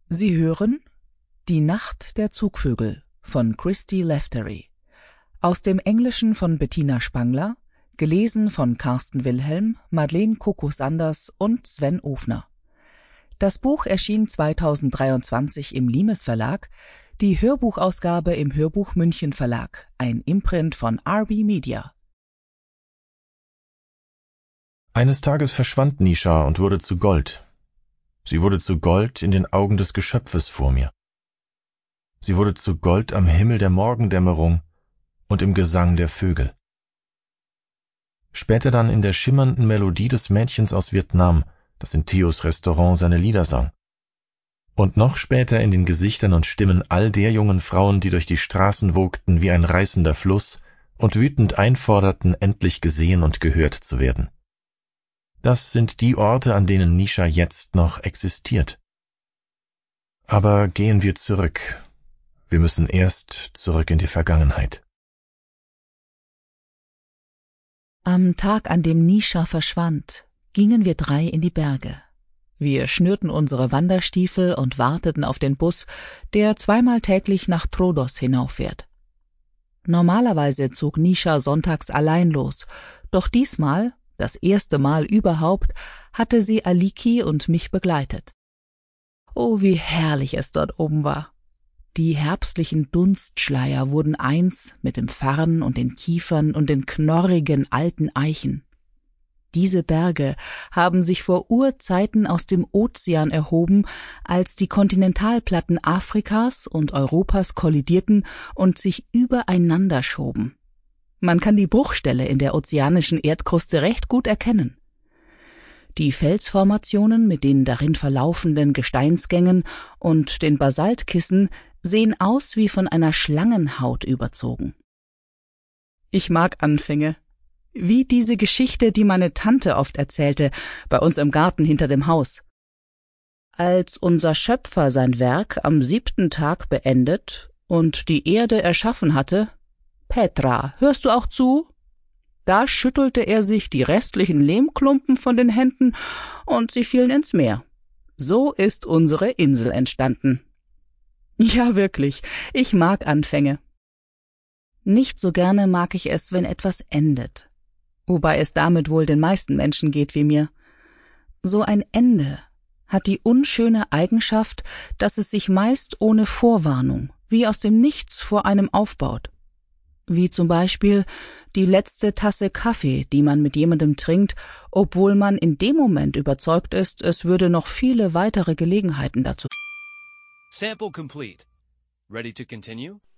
Sie hören Die Nacht der Zugvögel von Christy Leftery. Aus dem Englischen von Bettina Spangler, gelesen von Carsten Wilhelm, Madeleine Coco-Sanders und Sven Ofner. Das Buch erschien 2023 im Limes Verlag, die Hörbuchausgabe im Hörbuch München Verlag, ein Imprint von RB Media. Eines Tages verschwand Nisha und wurde zu Gold. Sie wurde zu Gold in den Augen des Geschöpfes vor mir. Sie wurde zu Gold am Himmel der Morgendämmerung und im Gesang der Vögel. Später dann in der schimmernden Melodie des Mädchens aus Vietnam, das in Theos Restaurant seine Lieder sang. Und noch später in den Gesichtern und Stimmen all der jungen Frauen, die durch die Straßen wogten wie ein reißender Fluss und wütend einforderten, endlich gesehen und gehört zu werden. Das sind die Orte, an denen Nisha jetzt noch existiert. Aber gehen wir zurück. Wir müssen erst zurück in die Vergangenheit. Am Tag, an dem Nisha verschwand, gingen wir 3 in die Berge. Wir schnürten unsere Wanderstiefel und warteten auf den Bus, der 2-mal täglich nach Troodos hinauffährt. Normalerweise zog Nisha sonntags allein los, doch diesmal, das erste Mal überhaupt, hatte sie Aliki und mich begleitet. Oh, wie herrlich es dort oben war. Die herbstlichen Dunstschleier wurden eins mit dem Farn und den Kiefern und den knorrigen alten Eichen. Diese Berge haben sich vor Urzeiten aus dem Ozean erhoben, als die Kontinentalplatten Afrikas und Europas kollidierten und sich übereinander schoben. Man kann die Bruchstelle in der ozeanischen Erdkruste recht gut erkennen. Die Felsformationen mit den darin verlaufenden Gesteinsgängen und den Basaltkissen sehen aus wie von einer Schlangenhaut überzogen. Ich mag Anfänge, wie diese Geschichte, die meine Tante oft erzählte, bei uns im Garten hinter dem Haus. Als unser Schöpfer sein Werk am 7. Tag beendet und die Erde erschaffen hatte, Petra, hörst du auch zu? Da schüttelte er sich die restlichen Lehmklumpen von den Händen und sie fielen ins Meer. So ist unsere Insel entstanden. Ja, wirklich, ich mag Anfänge. Nicht so gerne mag ich es, wenn etwas endet. Wobei es damit wohl den meisten Menschen geht wie mir. So ein Ende hat die unschöne Eigenschaft, dass es sich meist ohne Vorwarnung, wie aus dem Nichts vor einem aufbaut. Wie zum Beispiel die letzte Tasse Kaffee, die man mit jemandem trinkt, obwohl man in dem Moment überzeugt ist, es würde noch viele weitere Gelegenheiten dazu. Sample complete. Ready to continue?